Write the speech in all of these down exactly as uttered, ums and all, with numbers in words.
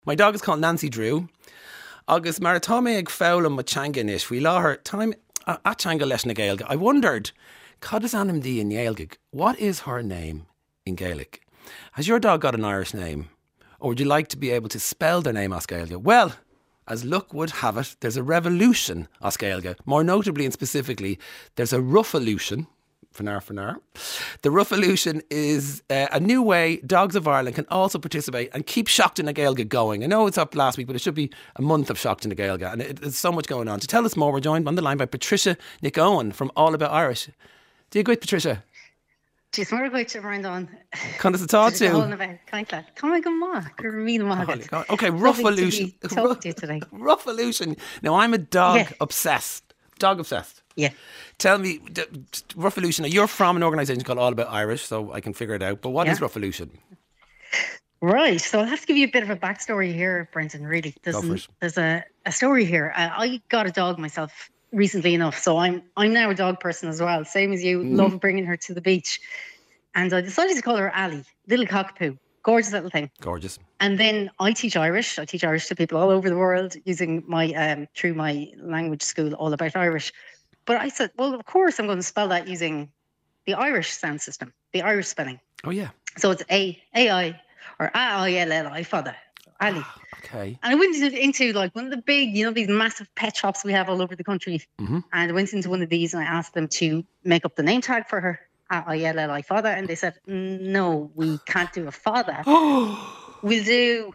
My dog is called Nancy Drew. Agus maratome ag fálam ma teanga inis. We lá her time at teanga leis na Gaeilge. I wondered, cad is anam di in Gaeilge? What is her name in Gaelic? Has your dog got an Irish name? Or would you like to be able to spell their name as Gaeilge? Well, as luck would have it, there's a revolution as Gaeilge. More notably and specifically, there's a ruffolution. Fanar, fanar. The Ruffolution is uh, a new way Dogs of Ireland can also participate and keep Shocked in a Gaeilge going. I know it's up last week, but it should be a month of Shocked in a Gaeilge, and it, there's so much going on. To tell us more, we're joined on the line by Patricia Nick Owen from All About Irish. Do you agree, Patricia? She's more going to run on. Can this talk to? Come on, come on. Okay, Ruffolution. Talk to you today. Ruffolution. Now, I'm a dog yeah. obsessed. Dog obsessed. Yeah. Tell me, Ruffolution, you're from an organisation called All About Irish, so I can figure it out. But what yeah. is Ruffolution? Right. So I'll have to give you a bit of a backstory here, Brendan, really. There's, Go for it. there's a, a story here. Uh, I got a dog myself recently enough, so I'm I'm now a dog person as well. Same as you, mm. love bringing her to the beach. And I decided to call her Ali, little cockapoo. Gorgeous little thing. Gorgeous. And then I teach Irish. I teach Irish to people all over the world using my, um, through my language school, All About Irish. But I said, well, of course, I'm going to spell that using the Irish sound system, the Irish spelling. Oh, yeah. So it's A, A-I, or A-I-L-L-I, father, Ali. Okay. And I went into, into like one of the big, you know, these massive pet shops we have all over the country. Mm-hmm. And I went into one of these and I asked them to make up the name tag for her, A-I-L-L-I, father. And they said, no, we can't do a father. We'll do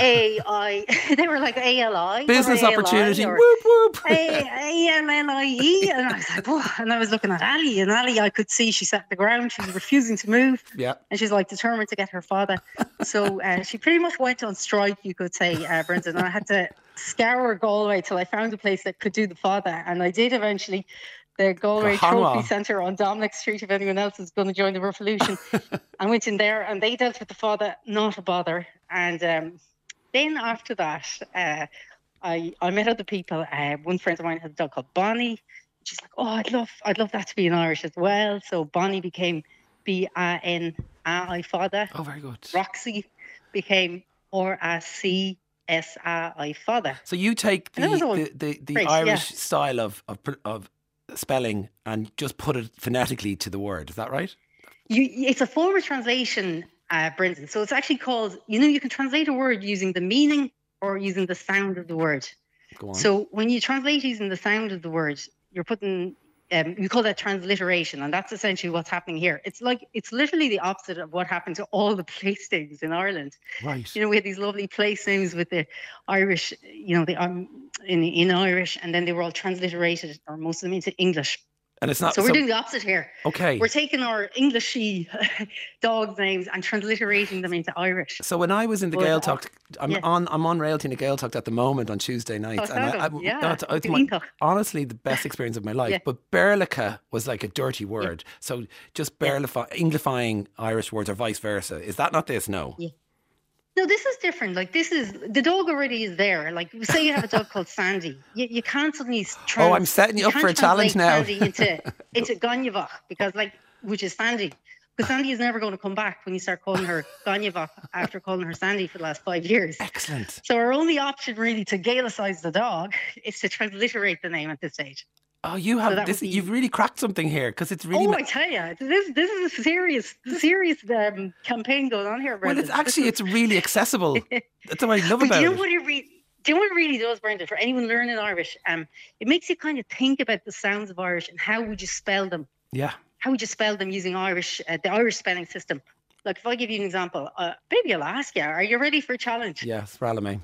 A I. They were like A L I. Business opportunity. Whoop, whoop. A L L I E. And I was like, oh. And I was looking at Ali. And Ali, I could see she sat at the ground. She was refusing to move. Yeah. And she's like determined to get her father. So uh, she pretty much went on strike, you could say, uh, Brendan. And I had to scour Galway till I found a place that could do the father. And I did eventually. The Galway Trophy Centre on Dominic Street, if anyone else is going to join the Ruffolution. I went in there and they dealt with the father, not a bother. And um, then after that, uh, I I met other people. Uh, one friend of mine had a dog called Bonnie. She's like, oh, I'd love I'd love that to be in Irish as well. So Bonnie became B A N A I father. Oh, very good. Roxy became R A C S A I father. So you take the the, the, the great, Irish yeah. style of, of of spelling and just put it phonetically to the word. Is that right? You, it's a form of translation, uh, Brendan. So it's actually called, you know, you can translate a word using the meaning or using the sound of the word. Go on. So when you translate using the sound of the word, you're putting, um, we call that transliteration. And that's essentially what's happening here. It's like, it's literally the opposite of what happened to all the place names in Ireland. Right. You know, we had these lovely place names with the Irish, you know, the um, in in Irish, and then they were all transliterated, or most of them into English. And it's not. So we're so, doing the opposite here. Okay. We're taking our Englishy dogs' names and transliterating them into Irish. So when I was in the Gaeltacht, I'm yeah. on I'm on Railty in the Gaeltacht at the moment on Tuesday nights, oh, and I, I, yeah. it's, it's my, honestly the best experience of my life. Yeah. But Berlica was like a dirty word. Yeah. So just Berlify, yeah. Englifying Irish words or vice versa. Is that not this? No. Yeah. No, this is different. Like, this is, the dog already is there. Like, say you have a dog called Sandy. You, you can't suddenly trans, Oh, I'm setting you, you up for a challenge now. Sandy into, into Ganyavach, because, like, which is Sandy. Because Sandy is never going to come back when you start calling her Ganyavach after calling her Sandy for the last five years. Excellent. So our only option, really, to Gaelicize the dog is to transliterate the name at this stage. Oh, you have so this. Be... You've really cracked something here, because it's really. Oh, I tell you, this this is a serious, serious um, campaign going on here, Brendan. Well, it's actually it's really accessible. That's what I love but about do you know it. What it re- do you know what it really does, Brendan? For anyone learning Irish, um, it makes you kind of think about the sounds of Irish and how would you spell them. Yeah. How would you spell them using Irish, uh, the Irish spelling system? Like, if I give you an example, uh, maybe I'll ask you: are you ready for a challenge? Yes, Ralame.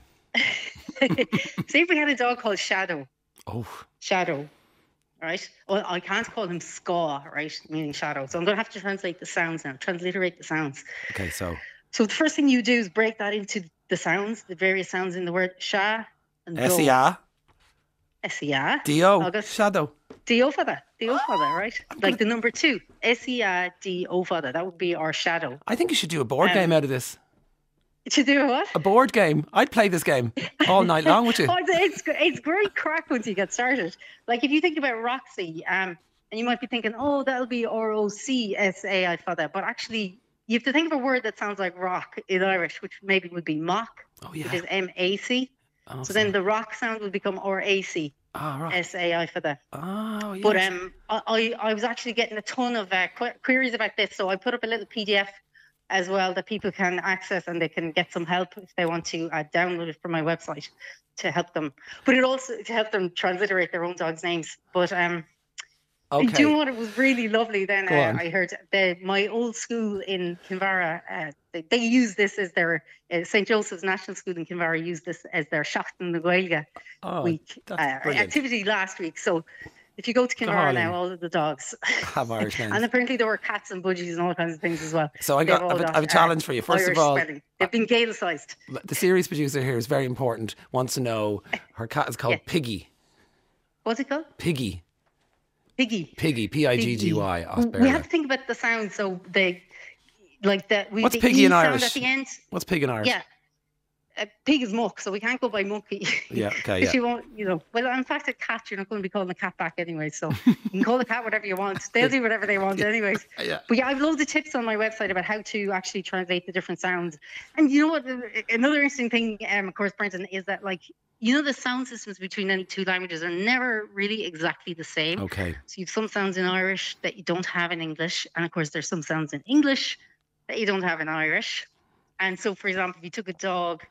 Say if we had a dog called Shadow. Oh. Shadow. Right? Well, I can't call him Skaw, right? Meaning shadow. So I'm going to have to translate the sounds now, transliterate the sounds. Okay, so. So the first thing you do is break that into the sounds, the various sounds in the word sha and do. S E A. S E A. D O. Shadow. D O for that. D O for that, right? Like the number two. S E A D O for that. That would be our shadow. I think you should do a board um, game out of this. To do what? A board game. I'd play this game all night long with you. Oh, it's, it's great crack once you get started. Like, if you think about Roxy, um, and you might be thinking, oh, that'll be R O C S A I for that. But actually, you have to think of a word that sounds like rock in Irish, which maybe would be mock. Oh, which yeah. is M A C. Oh, So then the rock sound will become R A C, oh, right. S A I for that. Oh, But yes. um, I, I I was actually getting a ton of uh, qu- queries about this, so I put up a little P D F as well that people can access, and they can get some help if they want to uh, download it from my website to help them. But it also to help them transliterate their own dogs' names. But um, Okay. do you know what? It was really lovely. Then Go uh, on. I heard the, my old school in Kinvara, uh, they, they use this as their uh, Saint Joseph's National School in Kinvara used this as their Shachtan na Gaeilge Oh, week that's uh, brilliant. activity last week. So if you go to Kinvara Golly. now, all of the dogs Have Irish names. and apparently there were cats and budgies and all kinds of things as well. So I They've got, all I've, a, got, I've a uh, challenge for you. First Irish of all, spelling. They've been Gaelicised. the series producer here is very important. Wants to know her cat is called Yeah. Piggy. What's it called? Piggy. Piggy. Piggy. P I G G Y. We have to think about the sound. So they, like the, we, What's the piggy E in sound Irish? at the end. What's pig in Irish? Yeah. A pig is muck, so we can't go by monkey. Yeah, okay, Because yeah. you won't, you know. Well, in fact, a cat, you're not going to be calling the cat back anyway. So you can call the cat whatever you want. They'll do whatever they want, anyways. Yeah. But yeah, I've loads of tips on my website about how to actually translate the different sounds. And you know what? Another interesting thing, um, of course, Brendan, is that like you know the sound systems between any two languages are never really exactly the same. Okay. So you have some sounds in Irish that you don't have in English, and of course, there's some sounds in English that you don't have in Irish. And so, for example, if you took a dog.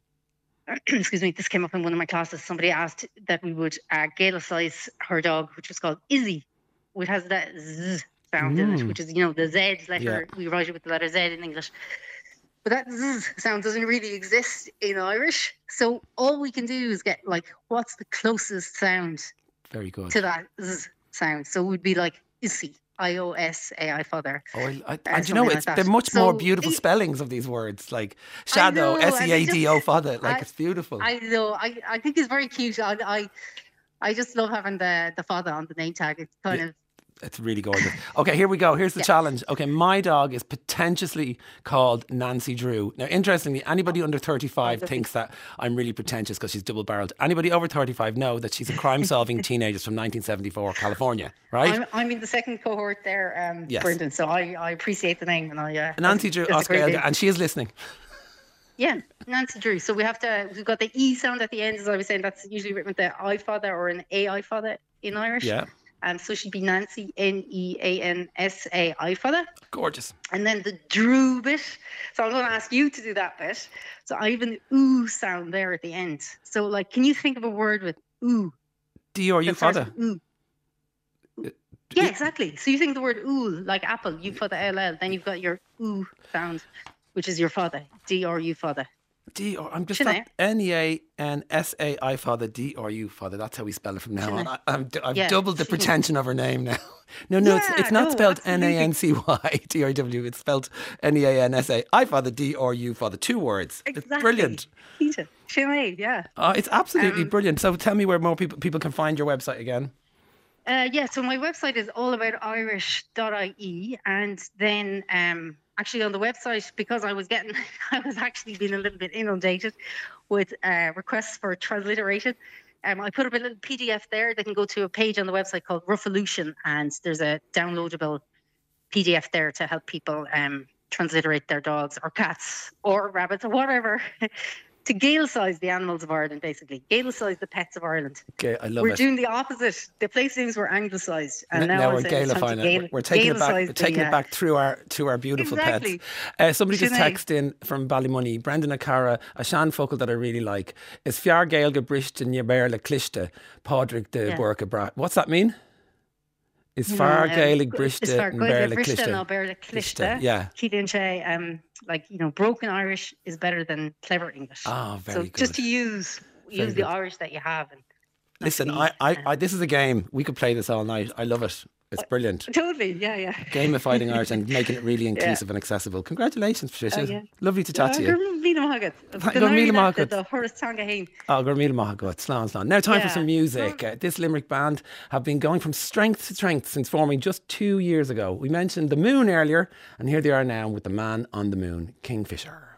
Excuse me, this came up in one of my classes. Somebody asked that we would uh, Gaelicize her dog, which was called Izzy, which has that Z sound in it, which is, you know, the Z letter. Yeah. We write it with the letter Z in English. But that Z sound doesn't really exist in Irish. So all we can do is get, like, what's the closest sound Very good. to that Z sound? So it would be like Issy, I O S A I father. Oh, I, I, Uh, and you know, something it's like they're that. much So more beautiful it- spellings of these words, like shadow, know, S and E A it D O, just- father. Like I- it's beautiful. I know. I, I think it's very cute. I, I I just love having the the father on the name tag. It's kind Yeah. of It's really gorgeous. Okay, here we go. Here's the Yeah. challenge. Okay, my dog is pretentiously called Nancy Drew. Now, interestingly, anybody under thirty-five Oh, thinks that I'm really pretentious because she's double-barreled. Anybody over thirty-five know that she's a crime-solving teenager from nineteen seventy-four, California, right? I'm, I'm in the second cohort there, um, Yes. Brendan. So I, I appreciate the name and I uh, Nancy Drew, it's a Oscar great Elga, name. and she is listening. Yeah, Nancy Drew. So we have to. We've got the E sound at the end, as I was saying. That's usually written with the I father or an A I father in Irish. Yeah, Um, so she'd be Nancy N E A N S A I father. gorgeous. And then the Drew bit. So I'm going to ask you to do that bit. So I have an ooh sound there at the end. So like, can you think of a word with ooh? D or you, that starts father? with ooh. Yeah, exactly. So you think the word ooh, like apple, you for the L L, then you've got your ooh sound, which is your father, D or you father. D or I'm just Shouldn't not N E A N S A I father, D or you father. That's how we spell it from now on. Shouldn't I, I'm, I've Yeah. doubled the pretension of her name now. No, no, it's Yeah, it's not no, spelled absolutely. N A N C Y T R W. It's spelled N E A N S A I father, D or you father. Two words. Exactly. It's brilliant. Peter. Sinead, yeah. Oh, it's absolutely Um, brilliant. So tell me where more people people can find your website again. Uh, yeah, so my website is allaboutirish dot I E, and then um, actually on the website, because I was getting, I was actually being a little bit inundated with uh, requests for transliteration. Um, I put up a little P D F there. They can go to a page on the website called Ruffolution, and there's a downloadable P D F there to help people um, transliterate their dogs or cats or rabbits or whatever. To Gaelicize the animals of Ireland, basically. Gaelicize the pets of Ireland. Okay, I love We're it. doing the opposite. The place names were anglicised, and N- now, now I'm we're saying it's time to Gaelifying it. Gael- We're- We're taking it back. Gaelicize We're taking the, it uh, back through our to our beautiful Exactly. pets. Uh, somebody just Sinead. texted in from Ballymoney. Brendan O'Cara, a Shan focal that I really like. Is Fiar Gaelga Brishta Nyaberla Clishta Podrick de Yeah. Burka Brat. What's that mean? Is No, Far um, Gaelic Is Brishta far Gaelic Nyaberla Brishta Clishta? and Alberta Clishta. Yeah. Keaton Che, um, like, you know, broken Irish is better than clever English. Ah, very so good. just to use Very use the good. Irish that you have. And not Listen, to be, I, I, uh, I, this is a game. We could play this all night. I love it. It's brilliant. Totally, yeah, yeah. Gamifying Irish and making it really inclusive and accessible. Congratulations, Patricia. Oh, yeah. Lovely to chat to you. Go míle maith The Horace Tanga Hain. Oh, go míle maith agat. Slán, slán. Now, time for Yeah. some music. Uh, this Limerick band have been going from strength to strength since forming just two years ago. We mentioned the moon earlier, and here they are now with the man on the moon, Kingfisher.